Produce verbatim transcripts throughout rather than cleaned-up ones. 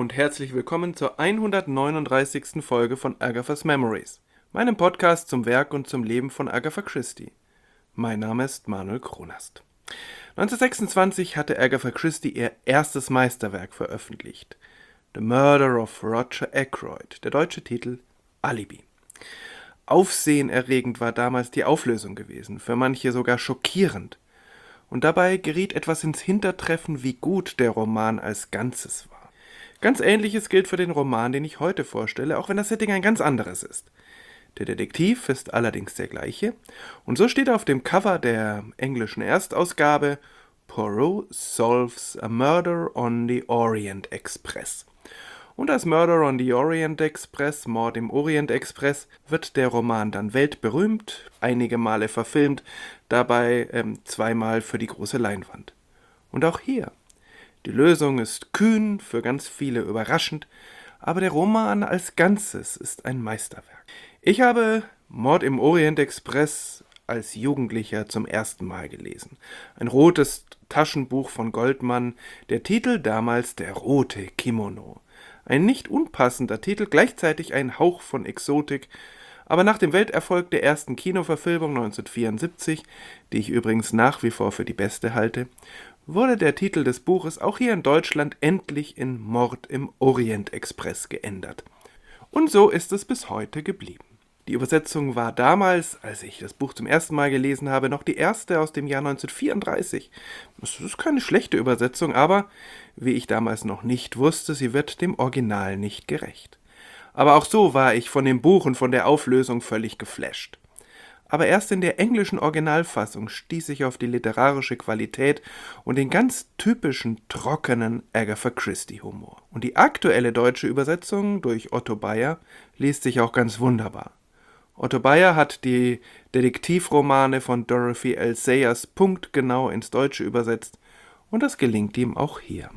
und herzlich willkommen zur hundertneununddreißigsten Folge von Agatha's Memories, meinem Podcast zum Werk und zum Leben von Agatha Christie. Mein Name ist Manuel Kronast. neunzehnhundertsechsundzwanzig hatte Agatha Christie ihr erstes Meisterwerk veröffentlicht, The Murder of Roger Ackroyd, der deutsche Titel Alibi. Aufsehenerregend war damals die Auflösung gewesen, für manche sogar schockierend. Und dabei geriet etwas ins Hintertreffen, wie gut der Roman als Ganzes war. Ganz Ähnliches gilt für den Roman, den ich heute vorstelle, auch wenn das Setting ein ganz anderes ist. Der Detektiv ist allerdings der gleiche, und so steht auf dem Cover der englischen Erstausgabe Poirot solves a murder on the Orient Express. Und als Murder on the Orient Express, Mord im Orient Express, wird der Roman dann weltberühmt, einige Male verfilmt, dabei ähm, zweimal für die große Leinwand. Und auch hier, die Lösung ist kühn, für ganz viele überraschend, aber der Roman als Ganzes ist ein Meisterwerk. Ich habe Mord im Orient Express als Jugendlicher zum ersten Mal gelesen. Ein rotes Taschenbuch von Goldman, der Titel damals Der rote Kimono. Ein nicht unpassender Titel, gleichzeitig ein Hauch von Exotik, aber nach dem Welterfolg der ersten Kinoverfilmung neunzehnhundertvierundsiebzig, die ich übrigens nach wie vor für die beste halte, wurde der Titel des Buches auch hier in Deutschland endlich in Mord im Orient Express geändert. Und so ist es bis heute geblieben. Die Übersetzung war damals, als ich das Buch zum ersten Mal gelesen habe, noch die erste aus dem Jahr neunzehnhundertvierunddreißig. Das ist keine schlechte Übersetzung, aber, wie ich damals noch nicht wusste, sie wird dem Original nicht gerecht. Aber auch so war ich von dem Buch und von der Auflösung völlig geflasht. Aber erst in der englischen Originalfassung stieß ich auf die literarische Qualität und den ganz typischen, trockenen Agatha Christie-Humor. Und die aktuelle deutsche Übersetzung durch Otto Bayer liest sich auch ganz wunderbar. Otto Bayer hat die Detektivromane von Dorothy L. Sayers punktgenau ins Deutsche übersetzt und das gelingt ihm auch hier.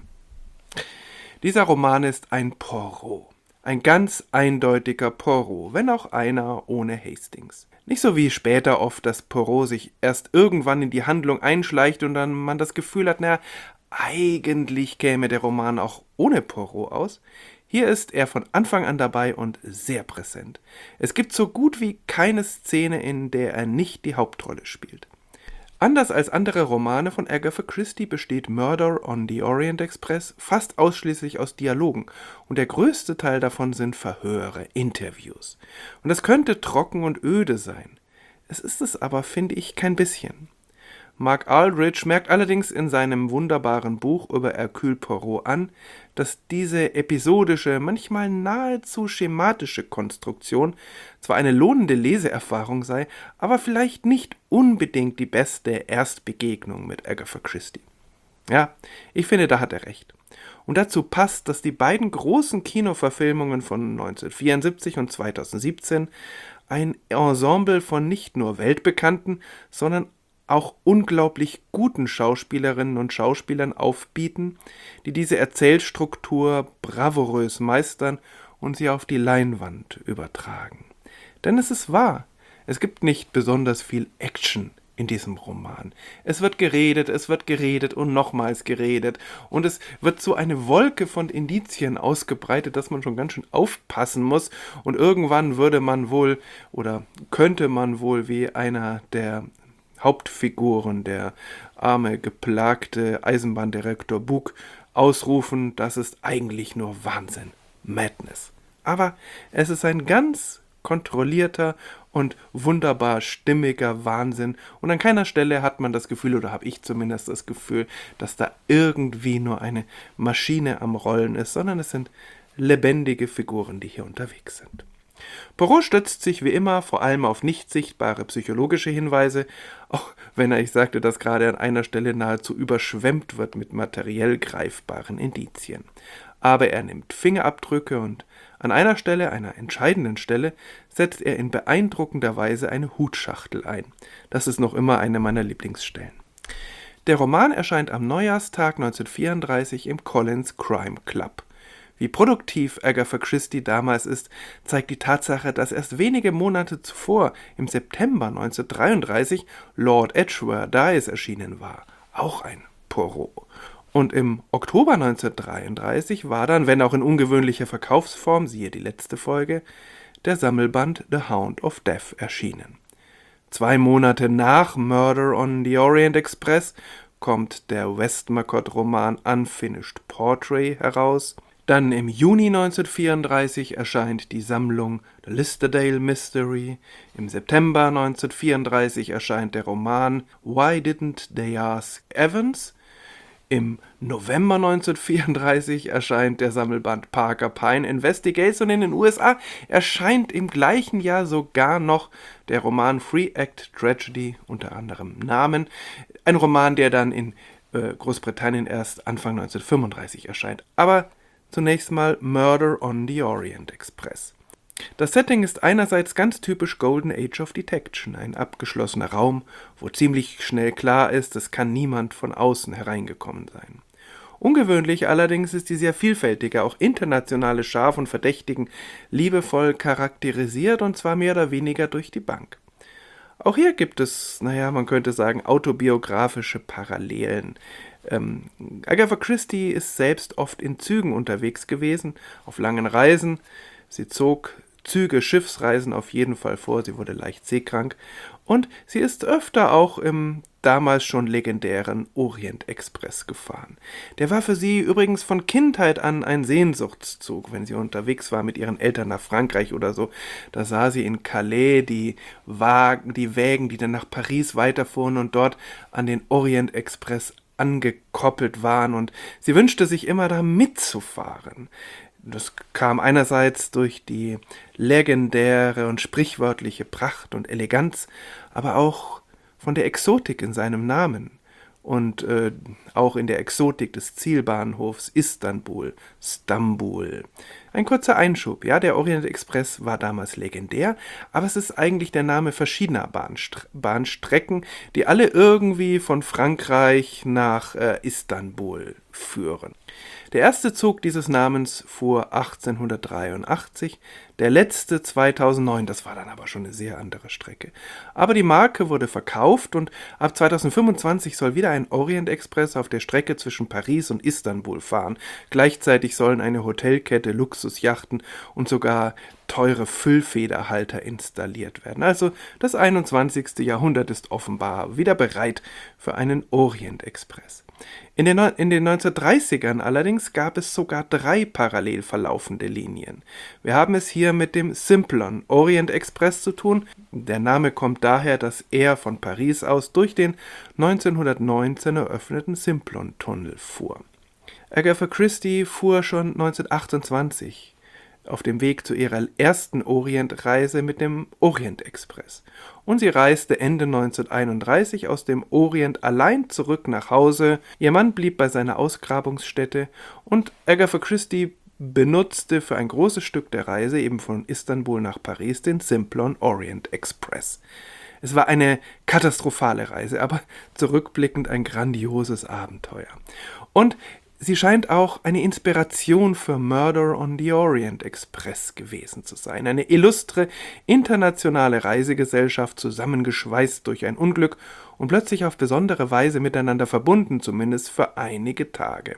Dieser Roman ist ein Poirot, ein ganz eindeutiger Poirot, wenn auch einer ohne Hastings. Nicht so wie später oft, dass Poirot sich erst irgendwann in die Handlung einschleicht und dann man das Gefühl hat, naja, eigentlich käme der Roman auch ohne Poirot aus. Hier ist er von Anfang an dabei und sehr präsent. Es gibt so gut wie keine Szene, in der er nicht die Hauptrolle spielt. Anders als andere Romane von Agatha Christie besteht Murder on the Orient Express fast ausschließlich aus Dialogen und der größte Teil davon sind Verhöre, Interviews. Und das könnte trocken und öde sein. Es ist es aber, finde ich, kein bisschen. Mark Aldrich merkt allerdings in seinem wunderbaren Buch über Hercule Poirot an, dass diese episodische, manchmal nahezu schematische Konstruktion zwar eine lohnende Leseerfahrung sei, aber vielleicht nicht unbedingt die beste Erstbegegnung mit Agatha Christie. Ja, ich finde, da hat er recht. Und dazu passt, dass die beiden großen Kinoverfilmungen von neunzehnhundertvierundsiebzig und zweitausendsiebzehn ein Ensemble von nicht nur weltbekannten, sondern auch unglaublich guten Schauspielerinnen und Schauspielern aufbieten, die diese Erzählstruktur bravourös meistern und sie auf die Leinwand übertragen. Denn es ist wahr, es gibt nicht besonders viel Action in diesem Roman. Es wird geredet, es wird geredet und nochmals geredet und es wird so eine Wolke von Indizien ausgebreitet, dass man schon ganz schön aufpassen muss und irgendwann würde man wohl oder könnte man wohl wie einer der Hauptfiguren, der arme, geplagte Eisenbahndirektor Bug, ausrufen, das ist eigentlich nur Wahnsinn, Madness. Aber es ist ein ganz kontrollierter und wunderbar stimmiger Wahnsinn und an keiner Stelle hat man das Gefühl, oder habe ich zumindest das Gefühl, dass da irgendwie nur eine Maschine am Rollen ist, sondern es sind lebendige Figuren, die hier unterwegs sind. Poirot stützt sich wie immer vor allem auf nicht sichtbare psychologische Hinweise, auch wenn er, ich sagte, das gerade an einer Stelle nahezu überschwemmt wird mit materiell greifbaren Indizien. Aber er nimmt Fingerabdrücke und an einer Stelle, einer entscheidenden Stelle, setzt er in beeindruckender Weise eine Hutschachtel ein. Das ist noch immer eine meiner Lieblingsstellen. Der Roman erscheint am Neujahrstag neunzehnhundertvierunddreißig im Collins Crime Club. Wie produktiv Agatha Christie damals ist, zeigt die Tatsache, dass erst wenige Monate zuvor, im September neunzehnhundertdreiunddreißig, Lord Edgware Dies erschienen war, auch ein Poirot. Und im Oktober neunzehnhundertdreiunddreißig war dann, wenn auch in ungewöhnlicher Verkaufsform, siehe die letzte Folge, der Sammelband The Hound of Death erschienen. Zwei Monate nach Murder on the Orient Express kommt der Westmacott-Roman Unfinished Portrait heraus. Dann im Juni neunzehnhundertvierunddreißig erscheint die Sammlung The Listerdale Mystery. Im September neunzehnhundertvierunddreißig erscheint der Roman Why Didn't They Ask Evans? Im November neunzehnhundertvierunddreißig erscheint der Sammelband Parker Pine Investigates und in den U S A erscheint im gleichen Jahr sogar noch der Roman Three Act Tragedy unter anderem Namen. Ein Roman, der dann in äh, Großbritannien erst Anfang neunzehnhundertfünfunddreißig erscheint. Aber zunächst mal Murder on the Orient Express. Das Setting ist einerseits ganz typisch Golden Age of Detection, ein abgeschlossener Raum, wo ziemlich schnell klar ist, es kann niemand von außen hereingekommen sein. Ungewöhnlich allerdings ist die sehr vielfältige, auch internationale Schar von Verdächtigen liebevoll charakterisiert, und zwar mehr oder weniger durch die Bank. Auch hier gibt es, naja, man könnte sagen, autobiografische Parallelen. Ähm, Agatha Christie ist selbst oft in Zügen unterwegs gewesen, auf langen Reisen. Sie zog Züge, Schiffsreisen auf jeden Fall vor, sie wurde leicht seekrank. Und sie ist öfter auch im damals schon legendären Orient Express gefahren. Der war für sie übrigens von Kindheit an ein Sehnsuchtszug, wenn sie unterwegs war mit ihren Eltern nach Frankreich oder so. Da sah sie in Calais die Wagen, die Wägen, die dann nach Paris weiterfuhren und dort an den Orient Express angekoppelt waren, und sie wünschte sich immer, da mitzufahren. Das kam einerseits durch die legendäre und sprichwörtliche Pracht und Eleganz, aber auch von der Exotik in seinem Namen und äh, auch in der Exotik des Zielbahnhofs Istanbul, Stambul. Ein kurzer Einschub, ja, der Orient Express war damals legendär, aber es ist eigentlich der Name verschiedener Bahnstre- Bahnstrecken, die alle irgendwie von Frankreich nach äh, Istanbul führen. Der erste Zug dieses Namens fuhr achtzehnhundertdreiundachtzig, der letzte zweitausendneun, das war dann aber schon eine sehr andere Strecke. Aber die Marke wurde verkauft und ab zweitausendfünfundzwanzig soll wieder ein Orient Express auf der Strecke zwischen Paris und Istanbul fahren. Gleichzeitig sollen eine Hotelkette, Luxusjachten und sogar teure Füllfederhalter installiert werden. Also das einundzwanzigste Jahrhundert ist offenbar wieder bereit für einen Orient Express. In den, in den neunzehnhundertdreißigern allerdings gab es sogar drei parallel verlaufende Linien. Wir haben es hier mit dem Simplon Orient Express zu tun. Der Name kommt daher, dass er von Paris aus durch den neunzehnhundertneunzehn eröffneten Simplon-Tunnel fuhr. Agatha Christie fuhr schon neunzehnhundertachtundzwanzig auf dem Weg zu ihrer ersten Orientreise mit dem Orient Express. Und sie reiste Ende neunzehnhunderteinunddreißig aus dem Orient allein zurück nach Hause. Ihr Mann blieb bei seiner Ausgrabungsstätte und Agatha Christie benutzte für ein großes Stück der Reise, eben von Istanbul nach Paris, den Simplon Orient Express. Es war eine katastrophale Reise, aber zurückblickend ein grandioses Abenteuer. Und sie scheint auch eine Inspiration für Murder on the Orient Express gewesen zu sein. Eine illustre internationale Reisegesellschaft, zusammengeschweißt durch ein Unglück und plötzlich auf besondere Weise miteinander verbunden, zumindest für einige Tage.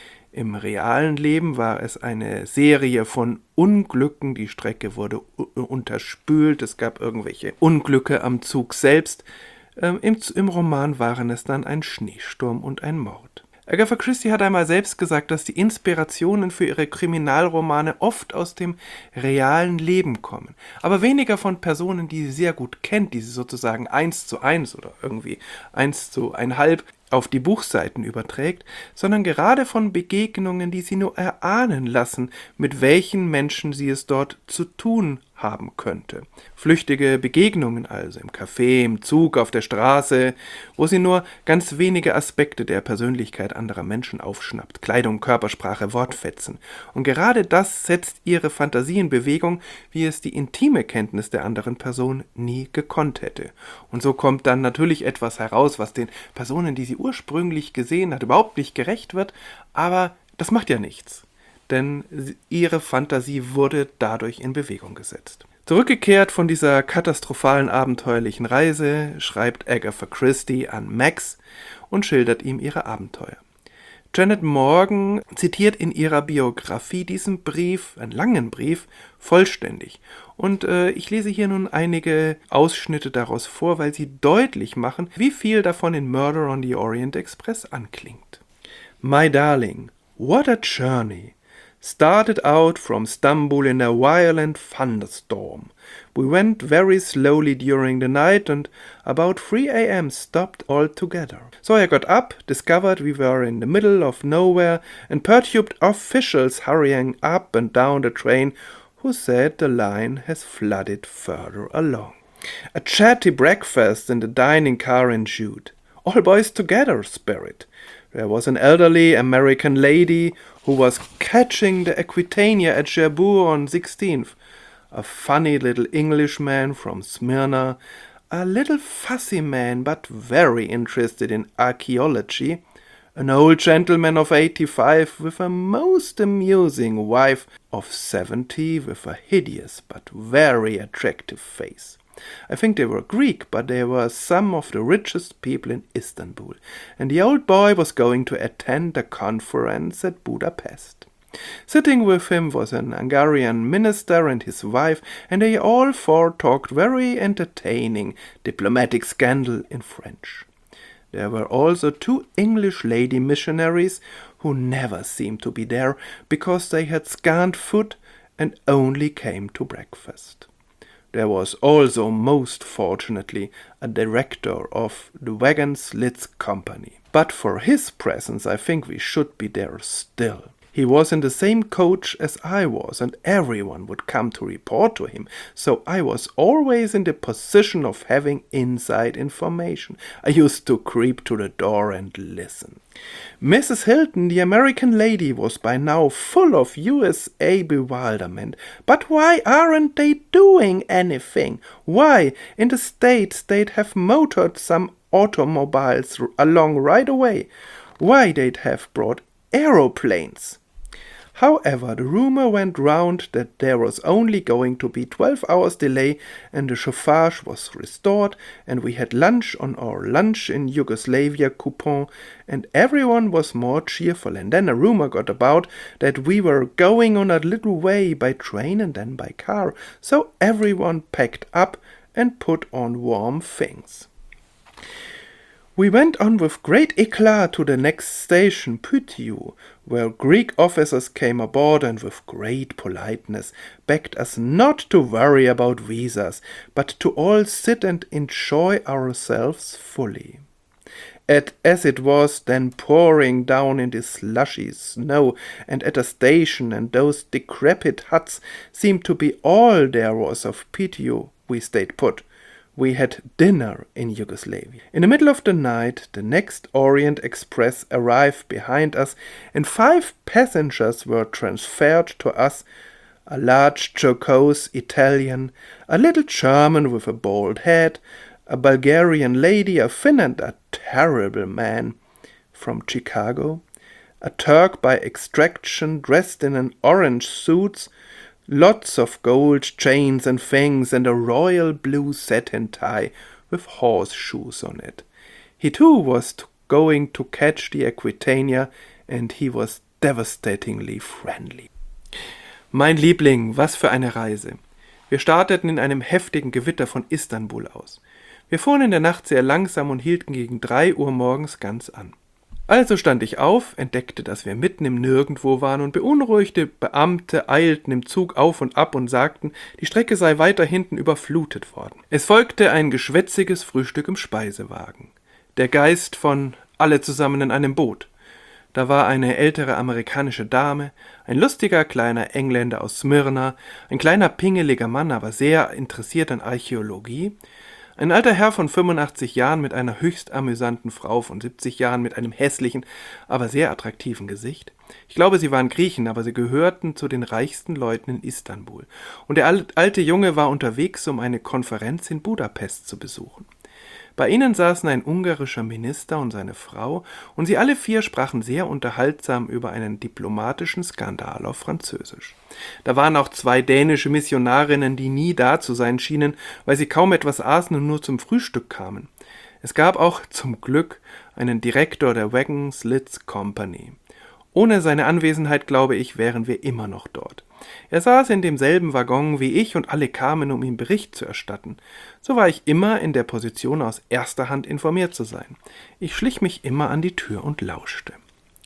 Im realen Leben war es eine Serie von Unglücken. Die Strecke wurde unterspült, es gab irgendwelche Unglücke am Zug selbst. Ähm, im, Im Roman waren es dann ein Schneesturm und ein Mord. Agatha Christie hat einmal selbst gesagt, dass die Inspirationen für ihre Kriminalromane oft aus dem realen Leben kommen, aber weniger von Personen, die sie sehr gut kennt, die sie sozusagen eins zu eins oder irgendwie eins zu einhalb auf die Buchseiten überträgt, sondern gerade von Begegnungen, die sie nur erahnen lassen, mit welchen Menschen sie es dort zu tun haben könnte. Flüchtige Begegnungen also im Café, im Zug, auf der Straße, wo sie nur ganz wenige Aspekte der Persönlichkeit anderer Menschen aufschnappt. Kleidung, Körpersprache, Wortfetzen. Und gerade das setzt ihre Fantasie in Bewegung, wie es die intime Kenntnis der anderen Person nie gekonnt hätte. Und so kommt dann natürlich etwas heraus, was den Personen, die sie ursprünglich gesehen hat, überhaupt nicht gerecht wird, aber das macht ja nichts. Denn ihre Fantasie wurde dadurch in Bewegung gesetzt. Zurückgekehrt von dieser katastrophalen abenteuerlichen Reise schreibt Agatha Christie an Max und schildert ihm ihre Abenteuer. Janet Morgan zitiert in ihrer Biografie diesen Brief, einen langen Brief, vollständig. Und äh, ich lese hier nun einige Ausschnitte daraus vor, weil sie deutlich machen, wie viel davon in Murder on the Orient Express anklingt. My darling, what a journey! Started out from Istanbul in a violent thunderstorm. We went very slowly during the night and about three a m stopped altogether. So I got up, discovered we were in the middle of nowhere, and perturbed officials hurrying up and down the train who said the line has flooded further along. A chatty breakfast in the dining car ensued. All boys together, spirit. There was an elderly American lady who was catching the Aquitania at Cherbourg on sixteenth, a funny little Englishman from Smyrna, a little fussy man but very interested in archaeology, an old gentleman of eighty-five with a most amusing wife of seventy with a hideous but very attractive face. I think they were Greek, but they were some of the richest people in Istanbul, and the old boy was going to attend a conference at Budapest. Sitting with him was an Hungarian minister and his wife, and they all four talked very entertaining diplomatic scandal in French. There were also two English lady missionaries who never seemed to be there because they had scant food and only came to breakfast. There was also, most fortunately, a director of the Wagon Slits Company. But for his presence I think we should be there still. He was in the same coach as I was, and everyone would come to report to him, so I was always in the position of having inside information. I used to creep to the door and listen. Missus Hilton, the American lady, was by now full of U S A bewilderment. But why aren't they doing anything? Why, in the States, they'd have motored some automobiles along right away. Why, they'd have brought aeroplanes. However, the rumor went round that there was only going to be twelve hours delay, and the chauffage was restored, and we had lunch on our Lunch in Yugoslavia coupon, and everyone was more cheerful. And then a rumor got about that we were going on a little way by train and then by car, so everyone packed up and put on warm things. We went on with great éclat to the next station, Puteaux, where Greek officers came aboard and with great politeness begged us not to worry about visas, but to all sit and enjoy ourselves fully. At, as it was then pouring down in the slushy snow, and at a station, and those decrepit huts seemed to be all there was of Puteaux, we stayed put. We had dinner in Yugoslavia. In the middle of the night, the next Orient Express arrived behind us, and five passengers were transferred to us, a large jocose Italian, a little German with a bald head, a Bulgarian lady, a Finn and a terrible man from Chicago, a Turk by extraction dressed in an orange suit, lots of gold chains and things, and a royal blue satin tie with horseshoes on it. He too was t- going to catch the Aquitania, and he was devastatingly friendly. Mein Liebling, was für eine Reise. Wir starteten in einem heftigen Gewitter von Istanbul aus. Wir fuhren in der Nacht sehr langsam und hielten gegen drei Uhr morgens ganz an. Also stand ich auf, entdeckte, dass wir mitten im Nirgendwo waren, und beunruhigte Beamte eilten im Zug auf und ab und sagten, die Strecke sei weiter hinten überflutet worden. Es folgte ein geschwätziges Frühstück im Speisewagen. Der Geist von alle zusammen in einem Boot. Da war eine ältere amerikanische Dame, ein lustiger kleiner Engländer aus Smyrna, ein kleiner pingeliger Mann, aber sehr interessiert an Archäologie, ein alter Herr von fünfundachtzig Jahren mit einer höchst amüsanten Frau von siebzig Jahren mit einem hässlichen, aber sehr attraktiven Gesicht. Ich glaube, sie waren Griechen, aber sie gehörten zu den reichsten Leuten in Istanbul. Und der alte Junge war unterwegs, um eine Konferenz in Budapest zu besuchen. Bei ihnen saßen ein ungarischer Minister und seine Frau, und sie alle vier sprachen sehr unterhaltsam über einen diplomatischen Skandal auf Französisch. Da waren auch zwei dänische Missionarinnen, die nie da zu sein schienen, weil sie kaum etwas aßen und nur zum Frühstück kamen. Es gab auch zum Glück einen Direktor der Wagon Slits Company. Ohne seine Anwesenheit, glaube ich, wären wir immer noch dort. Er saß in demselben Waggon wie ich und alle kamen, um ihm Bericht zu erstatten. So war ich immer in der Position, aus erster Hand informiert zu sein. Ich schlich mich immer an die Tür und lauschte.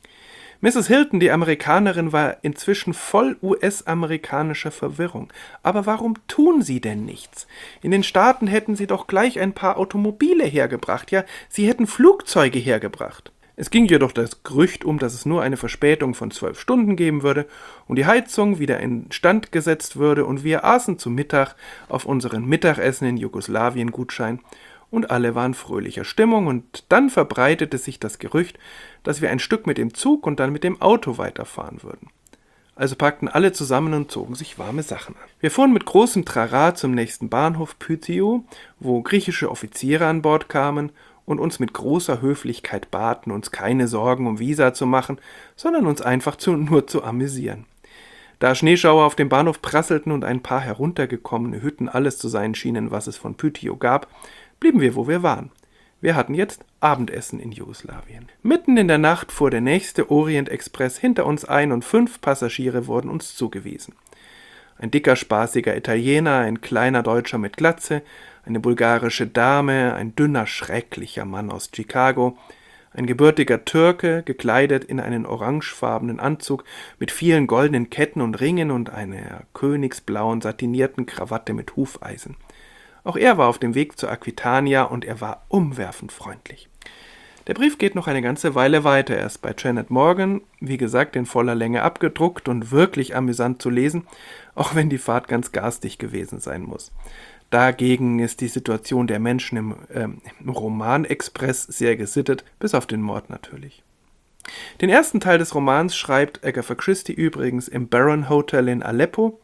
Misses Hilton, die Amerikanerin, war inzwischen voll U S-amerikanischer Verwirrung. Aber warum tun sie denn nichts? In den Staaten hätten sie doch gleich ein paar Automobile hergebracht, ja, sie hätten Flugzeuge hergebracht. Es ging jedoch das Gerücht um, dass es nur eine Verspätung von zwölf Stunden geben würde und die Heizung wieder instand gesetzt würde und wir aßen zu Mittag auf unseren Mittagessen in Jugoslawien-Gutschein und alle waren fröhlicher Stimmung und dann verbreitete sich das Gerücht, dass wir ein Stück mit dem Zug und dann mit dem Auto weiterfahren würden. Also packten alle zusammen und zogen sich warme Sachen an. Wir fuhren mit großem Trara zum nächsten Bahnhof Pythio, wo griechische Offiziere an Bord kamen und uns mit großer Höflichkeit baten, uns keine Sorgen um Visa zu machen, sondern uns einfach zu, nur zu amüsieren. Da Schneeschauer auf dem Bahnhof prasselten und ein paar heruntergekommene Hütten alles zu sein schienen, was es von Pythio gab, blieben wir, wo wir waren. Wir hatten jetzt Abendessen in Jugoslawien. Mitten in der Nacht fuhr der nächste Orient-Express hinter uns ein und fünf Passagiere wurden uns zugewiesen. Ein dicker, spaßiger Italiener, ein kleiner Deutscher mit Glatze, eine bulgarische Dame, ein dünner, schrecklicher Mann aus Chicago, ein gebürtiger Türke, gekleidet in einen orangefarbenen Anzug mit vielen goldenen Ketten und Ringen und einer königsblauen satinierten Krawatte mit Hufeisen. Auch er war auf dem Weg zur Aquitania und er war umwerfend freundlich. Der Brief geht noch eine ganze Weile weiter. Er ist bei Janet Morgan, wie gesagt, in voller Länge abgedruckt und wirklich amüsant zu lesen, auch wenn die Fahrt ganz garstig gewesen sein muss. Dagegen ist die Situation der Menschen im, ähm, im Roman-Express sehr gesittet, bis auf den Mord natürlich. Den ersten Teil des Romans schreibt Agatha Christie übrigens im Baron Hotel in Aleppo,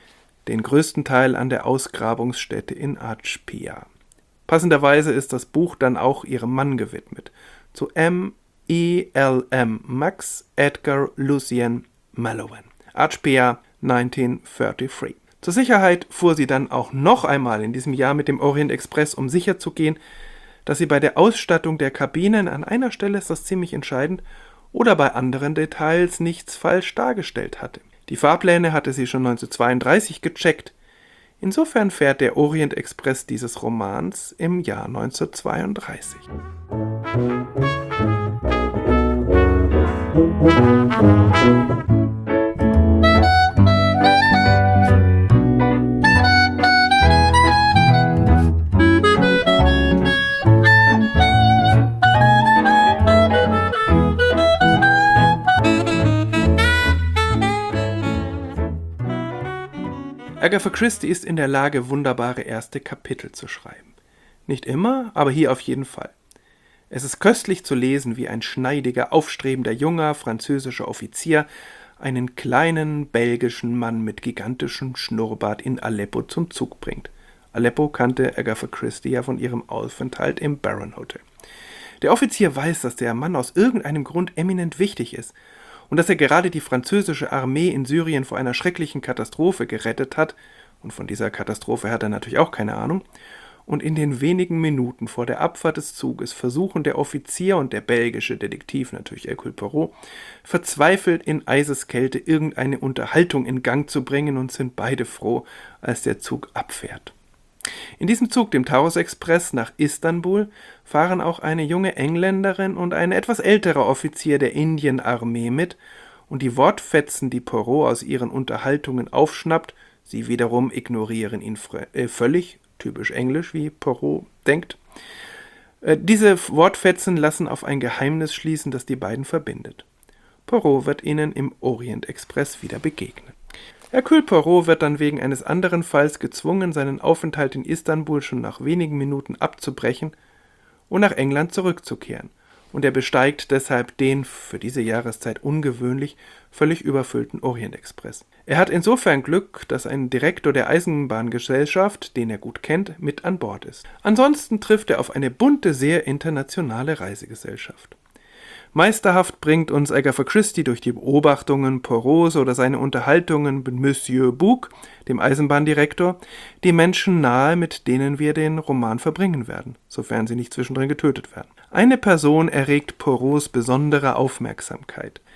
den größten Teil an der Ausgrabungsstätte in Atspia. Passenderweise ist das Buch dann auch ihrem Mann gewidmet, zu M E L M Max Edgar Lucien Malouin, Atspia neunzehnhundertdreiunddreißig. Zur Sicherheit fuhr sie dann auch noch einmal in diesem Jahr mit dem Orient Express, um sicherzugehen, dass sie bei der Ausstattung der Kabinen, an einer Stelle ist das ziemlich entscheidend, oder bei anderen Details nichts falsch dargestellt hatte. Die Fahrpläne hatte sie schon neunzehnhundertzweiunddreißig gecheckt. Insofern fährt der Orient Express dieses Romans im Jahr neunzehnhundertzweiunddreißig. Agatha Christie ist in der Lage, wunderbare erste Kapitel zu schreiben. Nicht immer, aber hier auf jeden Fall. Es ist köstlich zu lesen, wie ein schneidiger, aufstrebender junger französischer Offizier einen kleinen belgischen Mann mit gigantischem Schnurrbart in Aleppo zum Zug bringt. Aleppo kannte Agatha Christie ja von ihrem Aufenthalt im Baron Hotel. Der Offizier weiß, dass der Mann aus irgendeinem Grund eminent wichtig ist und dass er gerade die französische Armee in Syrien vor einer schrecklichen Katastrophe gerettet hat, und von dieser Katastrophe hat er natürlich auch keine Ahnung, und in den wenigen Minuten vor der Abfahrt des Zuges versuchen der Offizier und der belgische Detektiv, natürlich Hercule Poirot, verzweifelt in Eiseskälte irgendeine Unterhaltung in Gang zu bringen und sind beide froh, als der Zug abfährt. In diesem Zug, dem Taurus Express nach Istanbul, fahren auch eine junge Engländerin und ein etwas älterer Offizier der Indienarmee mit, und die Wortfetzen, die Poirot aus ihren Unterhaltungen aufschnappt, sie wiederum ignorieren ihn äh, völlig, typisch englisch, wie Poirot denkt. Äh, diese Wortfetzen lassen auf ein Geheimnis schließen, das die beiden verbindet. Poirot wird ihnen im Orient Express wieder begegnen. Hercule Poirot wird dann wegen eines anderen Falls gezwungen, seinen Aufenthalt in Istanbul schon nach wenigen Minuten abzubrechen und nach England zurückzukehren. Und er besteigt deshalb den, für diese Jahreszeit ungewöhnlich, völlig überfüllten Orient Express. Er hat insofern Glück, dass ein Direktor der Eisenbahngesellschaft, den er gut kennt, mit an Bord ist. Ansonsten trifft er auf eine bunte, sehr internationale Reisegesellschaft. Meisterhaft bringt uns Agatha Christie durch die Beobachtungen Poirots oder seine Unterhaltungen mit Monsieur Bouc, dem Eisenbahndirektor, die Menschen nahe, mit denen wir den Roman verbringen werden, sofern sie nicht zwischendrin getötet werden. Eine Person erregt Poirots besondere Aufmerksamkeit.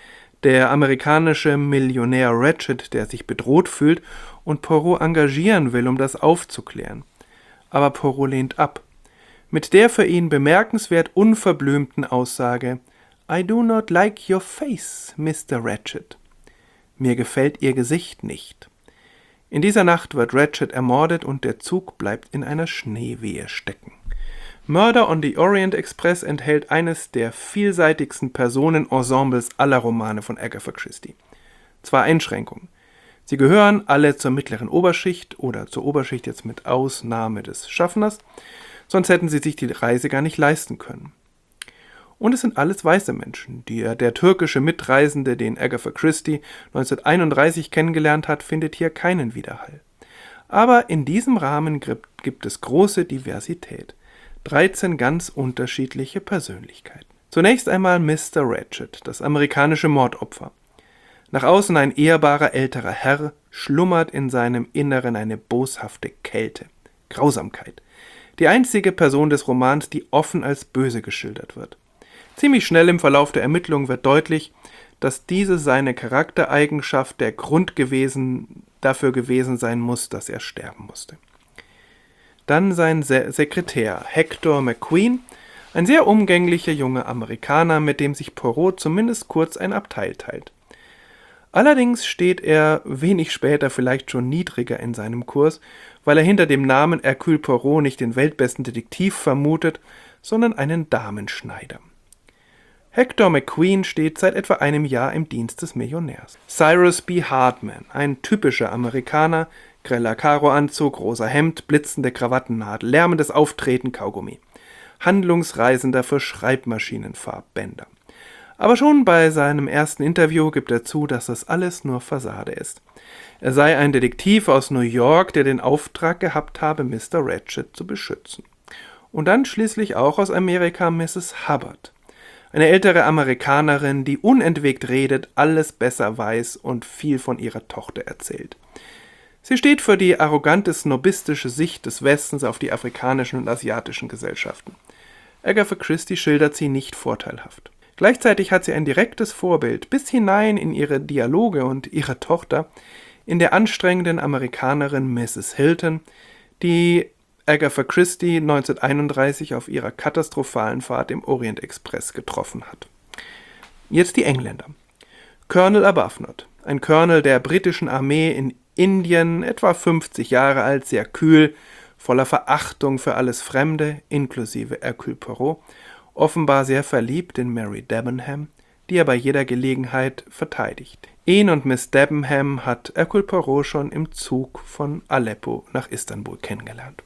Der amerikanische Millionär Ratchet, der sich bedroht fühlt und Poirot engagieren will, um das aufzuklären. Aber Poirot lehnt ab. Mit der für ihn bemerkenswert unverblümten Aussage »I do not like your face, Mister Ratchet«. Mir gefällt Ihr Gesicht nicht. In dieser Nacht wird Ratchet ermordet und der Zug bleibt in einer Schneewehe stecken. Murder on the Orient Express enthält eines der vielseitigsten Personenensembles aller Romane von Agatha Christie. Zwei Einschränkungen. Sie gehören alle zur mittleren Oberschicht oder zur Oberschicht jetzt mit Ausnahme des Schaffners, sonst hätten sie sich die Reise gar nicht leisten können. Und es sind alles weiße Menschen. Der, der türkische Mitreisende, den Agatha Christie neunzehnhunderteinunddreißig kennengelernt hat, findet hier keinen Widerhall. Aber in diesem Rahmen gibt, gibt es große Diversität. dreizehn ganz unterschiedliche Persönlichkeiten. Zunächst einmal Mister Ratchet, das amerikanische Mordopfer. Nach außen ein ehrbarer älterer Herr, schlummert in seinem Inneren eine boshafte Kälte, Grausamkeit. Die einzige Person des Romans, die offen als böse geschildert wird. Ziemlich schnell im Verlauf der Ermittlung wird deutlich, dass diese seine Charaktereigenschaft der Grund gewesen, dafür gewesen sein muss, dass er sterben musste. Dann sein Se- Sekretär Hector McQueen, ein sehr umgänglicher junger Amerikaner, mit dem sich Poirot zumindest kurz ein Abteil teilt. Allerdings steht er wenig später vielleicht schon niedriger in seinem Kurs, weil er hinter dem Namen Hercule Poirot nicht den weltbesten Detektiv vermutet, sondern einen Damenschneider. Hector McQueen steht seit etwa einem Jahr im Dienst des Millionärs. Cyrus B. Hartman, ein typischer Amerikaner, greller Karoanzug, rosa Hemd, blitzende Krawattennadel, lärmendes Auftreten, Kaugummi. Handlungsreisender für Schreibmaschinenfarbbänder. Aber schon bei seinem ersten Interview gibt er zu, dass das alles nur Fassade ist. Er sei ein Detektiv aus New York, der den Auftrag gehabt habe, Mister Ratchet zu beschützen. Und dann schließlich auch aus Amerika Misses Hubbard. Eine ältere Amerikanerin, die unentwegt redet, alles besser weiß und viel von ihrer Tochter erzählt. Sie steht für die arrogante, snobistische Sicht des Westens auf die afrikanischen und asiatischen Gesellschaften. Agatha Christie schildert sie nicht vorteilhaft. Gleichzeitig hat sie ein direktes Vorbild, bis hinein in ihre Dialoge und ihre Tochter, in der anstrengenden Amerikanerin Misses Hilton, die Agatha Christie neunzehnhunderteinunddreißig auf ihrer katastrophalen Fahrt im Orient Express getroffen hat. Jetzt die Engländer. Colonel Arbuthnot, ein Colonel der britischen Armee in Indien, etwa fünfzig Jahre alt, sehr kühl, voller Verachtung für alles Fremde, inklusive Hercule Poirot, offenbar sehr verliebt in Mary Debenham, die er bei jeder Gelegenheit verteidigt. Ihn und Miss Debenham hat Hercule Poirot schon im Zug von Aleppo nach Istanbul kennengelernt.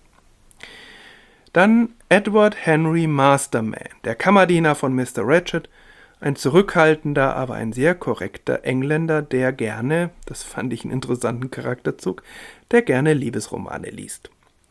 Dann Edward Henry Masterman, der Kammerdiener von Mister Ratchet, ein zurückhaltender, aber ein sehr korrekter Engländer, der gerne, das fand ich einen interessanten Charakterzug, der gerne Liebesromane liest.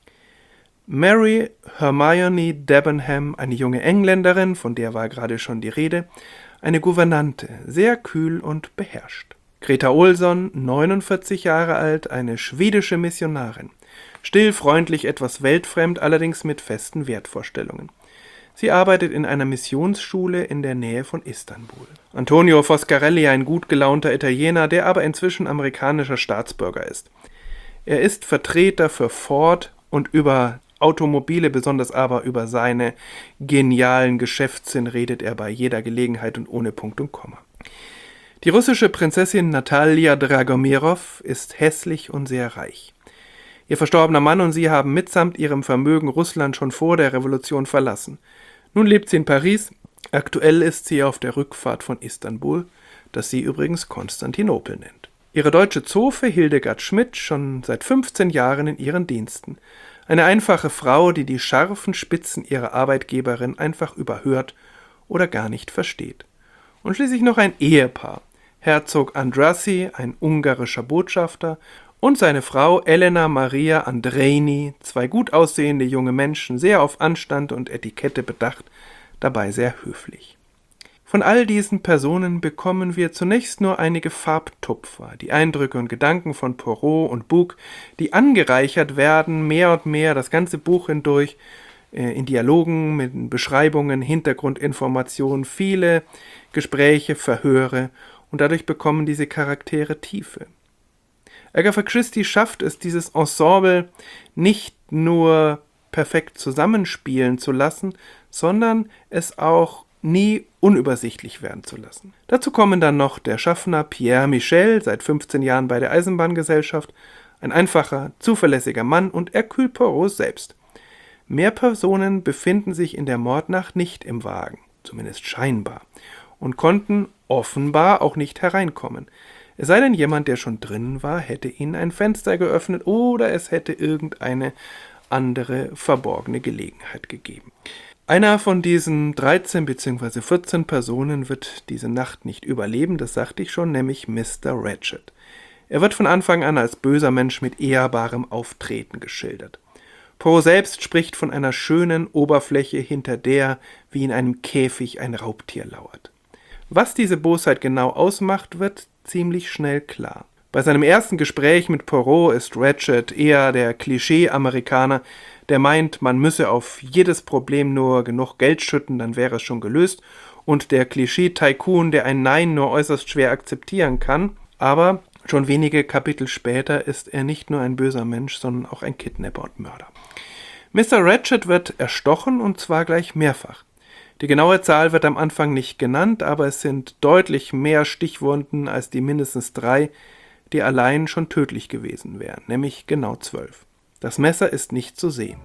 Mary Hermione Debenham, eine junge Engländerin, von der war gerade schon die Rede, eine Gouvernante, sehr kühl und beherrscht. Greta Olson, neunundvierzig Jahre alt, eine schwedische Missionarin. Still, freundlich, etwas weltfremd, allerdings mit festen Wertvorstellungen. Sie arbeitet in einer Missionsschule in der Nähe von Istanbul. Antonio Foscarelli, ein gut gelaunter Italiener, der aber inzwischen amerikanischer Staatsbürger ist. Er ist Vertreter für Ford und über Automobile, besonders aber über seine genialen Geschäftssinn redet er bei jeder Gelegenheit und ohne Punkt und Komma. Die russische Prinzessin Natalia Dragomirov ist hässlich und sehr reich. Ihr verstorbener Mann und sie haben mitsamt ihrem Vermögen Russland schon vor der Revolution verlassen. Nun lebt sie in Paris, aktuell ist sie auf der Rückfahrt von Istanbul, das sie übrigens Konstantinopel nennt. Ihre deutsche Zofe Hildegard Schmidt schon seit fünfzehn Jahren in ihren Diensten. Eine einfache Frau, die die scharfen Spitzen ihrer Arbeitgeberin einfach überhört oder gar nicht versteht. Und schließlich noch ein Ehepaar. Herzog Andrassy, ein ungarischer Botschafter, und seine Frau Elena Maria Andreini, zwei gut aussehende junge Menschen, sehr auf Anstand und Etikette bedacht, dabei sehr höflich. Von all diesen Personen bekommen wir zunächst nur einige Farbtupfer, die Eindrücke und Gedanken von Poirot und Bouc, die angereichert werden, mehr und mehr das ganze Buch hindurch, äh, in Dialogen, mit Beschreibungen, Hintergrundinformationen, viele Gespräche, Verhöre und dadurch bekommen diese Charaktere Tiefe. Agatha Christie schafft es, dieses Ensemble nicht nur perfekt zusammenspielen zu lassen, sondern es auch nie unübersichtlich werden zu lassen. Dazu kommen dann noch der Schaffner Pierre Michel, seit fünfzehn Jahren bei der Eisenbahngesellschaft, ein einfacher, zuverlässiger Mann, und Hercule Poirot selbst. Mehr Personen befinden sich in der Mordnacht nicht im Wagen, zumindest scheinbar, und konnten offenbar auch nicht hereinkommen. Es sei denn, jemand, der schon drinnen war, hätte ihnen ein Fenster geöffnet oder es hätte irgendeine andere verborgene Gelegenheit gegeben. Einer von diesen dreizehn bzw. vierzehn Personen wird diese Nacht nicht überleben, das sagte ich schon, nämlich Mister Ratched. Er wird von Anfang an als böser Mensch mit ehrbarem Auftreten geschildert. Poirot selbst spricht von einer schönen Oberfläche, hinter der wie in einem Käfig ein Raubtier lauert. Was diese Bosheit genau ausmacht, wird ziemlich schnell klar. Bei seinem ersten Gespräch mit Poirot ist Ratched eher der Klischee-Amerikaner, der meint, man müsse auf jedes Problem nur genug Geld schütten, dann wäre es schon gelöst, und der Klischee-Tycoon, der ein Nein nur äußerst schwer akzeptieren kann. Aber schon wenige Kapitel später ist er nicht nur ein böser Mensch, sondern auch ein Kidnapper und Mörder. Mister Ratched wird erstochen, und zwar gleich mehrfach. Die genaue Zahl wird am Anfang nicht genannt, aber es sind deutlich mehr Stichwunden als die mindestens drei, die allein schon tödlich gewesen wären, nämlich genau zwölf. Das Messer ist nicht zu sehen.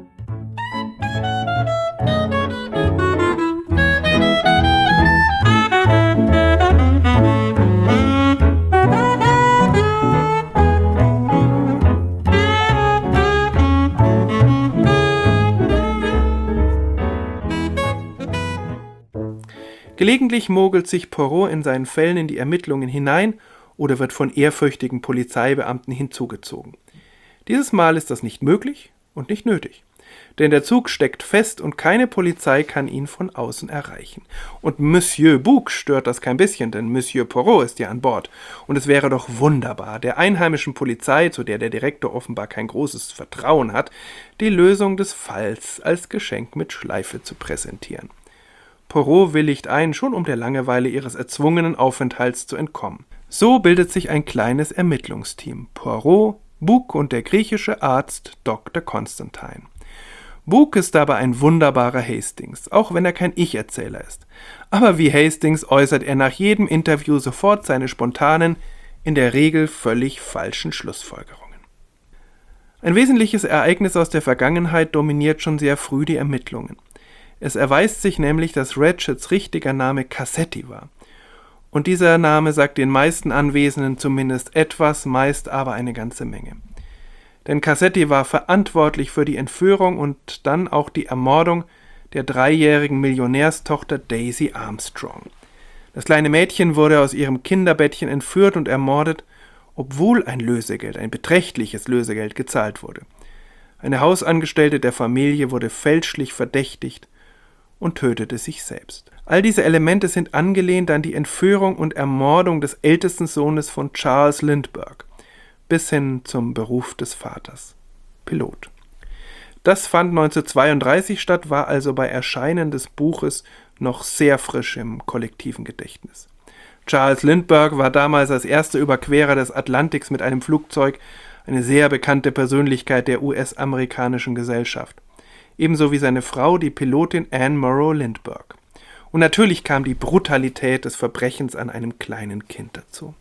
Gelegentlich mogelt sich Poirot in seinen Fällen in die Ermittlungen hinein oder wird von ehrfürchtigen Polizeibeamten hinzugezogen. Dieses Mal ist das nicht möglich und nicht nötig, denn der Zug steckt fest und keine Polizei kann ihn von außen erreichen. Und Monsieur Bouc stört das kein bisschen, denn Monsieur Poirot ist ja an Bord. Und es wäre doch wunderbar, der einheimischen Polizei, zu der der Direktor offenbar kein großes Vertrauen hat, die Lösung des Falls als Geschenk mit Schleife zu präsentieren. Poirot willigt ein, schon um der Langeweile ihres erzwungenen Aufenthalts zu entkommen. So bildet sich ein kleines Ermittlungsteam. Poirot, Bouc und der griechische Arzt Doktor Constantine. Bouc ist dabei ein wunderbarer Hastings, auch wenn er kein Ich-Erzähler ist. Aber wie Hastings äußert er nach jedem Interview sofort seine spontanen, in der Regel völlig falschen Schlussfolgerungen. Ein wesentliches Ereignis aus der Vergangenheit dominiert schon sehr früh die Ermittlungen. Es erweist sich nämlich, dass Ratcheds richtiger Name Cassetti war. Und dieser Name sagt den meisten Anwesenden zumindest etwas, meist aber eine ganze Menge. Denn Cassetti war verantwortlich für die Entführung und dann auch die Ermordung der dreijährigen Millionärstochter Daisy Armstrong. Das kleine Mädchen wurde aus ihrem Kinderbettchen entführt und ermordet, obwohl ein Lösegeld, ein beträchtliches Lösegeld gezahlt wurde. Eine Hausangestellte der Familie wurde fälschlich verdächtigt und tötete sich selbst. All diese Elemente sind angelehnt an die Entführung und Ermordung des ältesten Sohnes von Charles Lindbergh, bis hin zum Beruf des Vaters, Pilot. Das fand neunzehnhundertzweiunddreißig statt, war also bei Erscheinen des Buches noch sehr frisch im kollektiven Gedächtnis. Charles Lindbergh war damals als erster Überquerer des Atlantiks mit einem Flugzeug eine sehr bekannte Persönlichkeit der U S-amerikanischen Gesellschaft. Ebenso wie seine Frau, die Pilotin Anne Morrow Lindbergh. Und natürlich kam die Brutalität des Verbrechens an einem kleinen Kind dazu.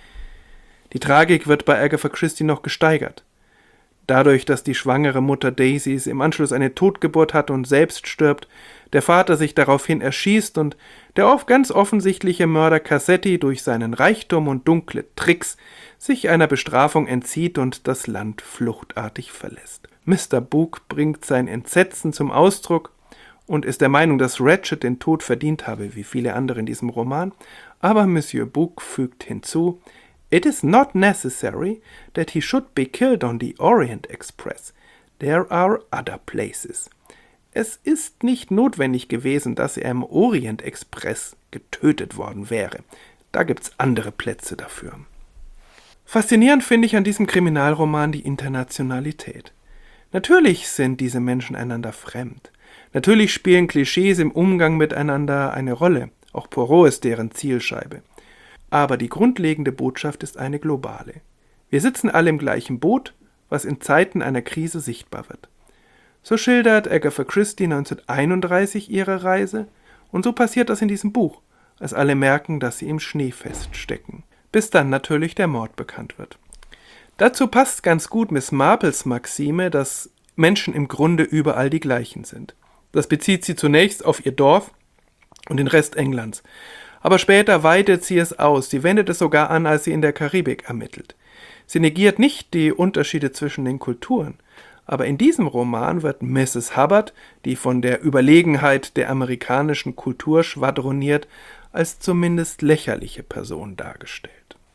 Die Tragik wird bei Agatha Christie noch gesteigert. Dadurch, dass die schwangere Mutter Daisys im Anschluss eine Totgeburt hat und selbst stirbt, der Vater sich daraufhin erschießt und der oft ganz offensichtliche Mörder Cassetti durch seinen Reichtum und dunkle Tricks sich einer Bestrafung entzieht und das Land fluchtartig verlässt. Mister Bouc bringt sein Entsetzen zum Ausdruck und ist der Meinung, dass Ratched den Tod verdient habe, wie viele andere in diesem Roman, aber Monsieur Bouc fügt hinzu: It is not necessary that he should be killed on the Orient Express. There are other places. Es ist nicht notwendig gewesen, dass er im Orient Express getötet worden wäre. Da gibt's andere Plätze dafür. Faszinierend finde ich an diesem Kriminalroman die Internationalität. Natürlich sind diese Menschen einander fremd. Natürlich spielen Klischees im Umgang miteinander eine Rolle. Auch Poirot ist deren Zielscheibe. Aber die grundlegende Botschaft ist eine globale. Wir sitzen alle im gleichen Boot, was in Zeiten einer Krise sichtbar wird. So schildert Agatha Christie neunzehnhunderteinunddreißig ihre Reise und so passiert das in diesem Buch, als alle merken, dass sie im Schnee feststecken. Bis dann natürlich der Mord bekannt wird. Dazu passt ganz gut Miss Marples Maxime, dass Menschen im Grunde überall die gleichen sind. Das bezieht sie zunächst auf ihr Dorf und den Rest Englands. Aber später weitet sie es aus, sie wendet es sogar an, als sie in der Karibik ermittelt. Sie negiert nicht die Unterschiede zwischen den Kulturen, aber in diesem Roman wird Misses Hubbard, die von der Überlegenheit der amerikanischen Kultur schwadroniert, als zumindest lächerliche Person dargestellt.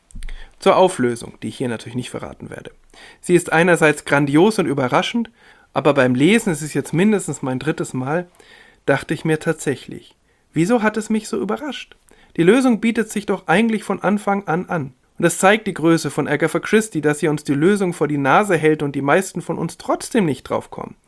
Zur Auflösung, die ich hier natürlich nicht verraten werde. Sie ist einerseits grandios und überraschend, aber beim Lesen, es ist jetzt mindestens mein drittes Mal, dachte ich mir tatsächlich, wieso hat es mich so überrascht? Die Lösung bietet sich doch eigentlich von Anfang an an. Und es zeigt die Größe von Agatha Christie, dass sie uns die Lösung vor die Nase hält und die meisten von uns trotzdem nicht drauf kommen.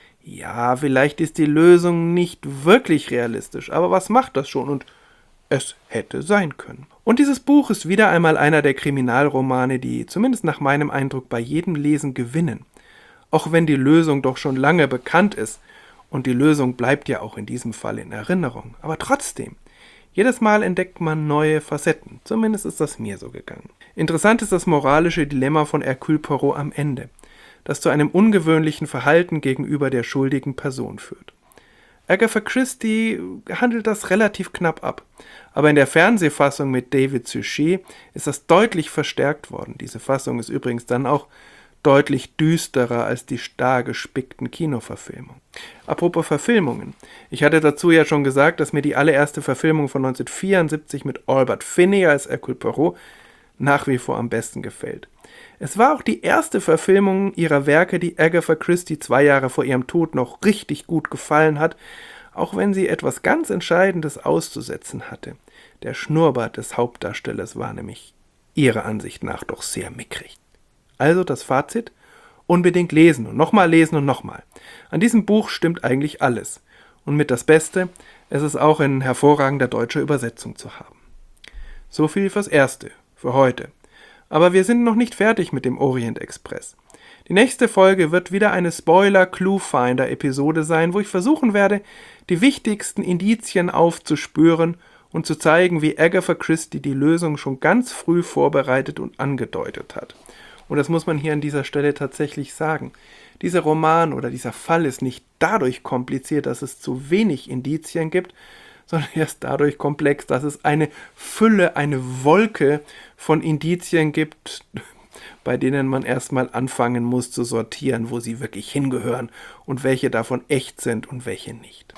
Ja, vielleicht ist die Lösung nicht wirklich realistisch, aber was macht das schon? Und es hätte sein können. Und dieses Buch ist wieder einmal einer der Kriminalromane, die zumindest nach meinem Eindruck bei jedem Lesen gewinnen. Auch wenn die Lösung doch schon lange bekannt ist. Und die Lösung bleibt ja auch in diesem Fall in Erinnerung. Aber trotzdem. Jedes Mal entdeckt man neue Facetten, zumindest ist das mir so gegangen. Interessant ist das moralische Dilemma von Hercule Poirot am Ende, das zu einem ungewöhnlichen Verhalten gegenüber der schuldigen Person führt. Agatha Christie handelt das relativ knapp ab, aber in der Fernsehfassung mit David Suchet ist das deutlich verstärkt worden. Diese Fassung ist übrigens dann auch deutlich düsterer als die starr gespickten Kinoverfilmungen. Apropos Verfilmungen. Ich hatte dazu ja schon gesagt, dass mir die allererste Verfilmung von neunzehnhundertvierundsiebzig mit Albert Finney als Hercule Poirot nach wie vor am besten gefällt. Es war auch die erste Verfilmung ihrer Werke, die Agatha Christie zwei Jahre vor ihrem Tod noch richtig gut gefallen hat, auch wenn sie etwas ganz Entscheidendes auszusetzen hatte. Der Schnurrbart des Hauptdarstellers war nämlich ihrer Ansicht nach doch sehr mickrig. Also das Fazit, unbedingt lesen und nochmal lesen und nochmal. An diesem Buch stimmt eigentlich alles. Und mit das Beste, es ist auch in hervorragender deutscher Übersetzung zu haben. So viel fürs Erste, für heute. Aber wir sind noch nicht fertig mit dem Orient Express. Die nächste Folge wird wieder eine Spoiler-Clue-Finder-Episode sein, wo ich versuchen werde, die wichtigsten Indizien aufzuspüren und zu zeigen, wie Agatha Christie die Lösung schon ganz früh vorbereitet und angedeutet hat. Und das muss man hier an dieser Stelle tatsächlich sagen. Dieser Roman oder dieser Fall ist nicht dadurch kompliziert, dass es zu wenig Indizien gibt, sondern erst dadurch komplex, dass es eine Fülle, eine Wolke von Indizien gibt, bei denen man erstmal anfangen muss zu sortieren, wo sie wirklich hingehören und welche davon echt sind und welche nicht.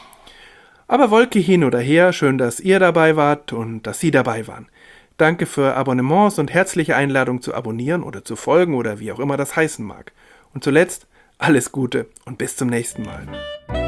Aber Wolke hin oder her, schön, dass ihr dabei wart und dass Sie dabei waren. Danke für Abonnements und herzliche Einladung zu abonnieren oder zu folgen oder wie auch immer das heißen mag. Und zuletzt, alles Gute und bis zum nächsten Mal.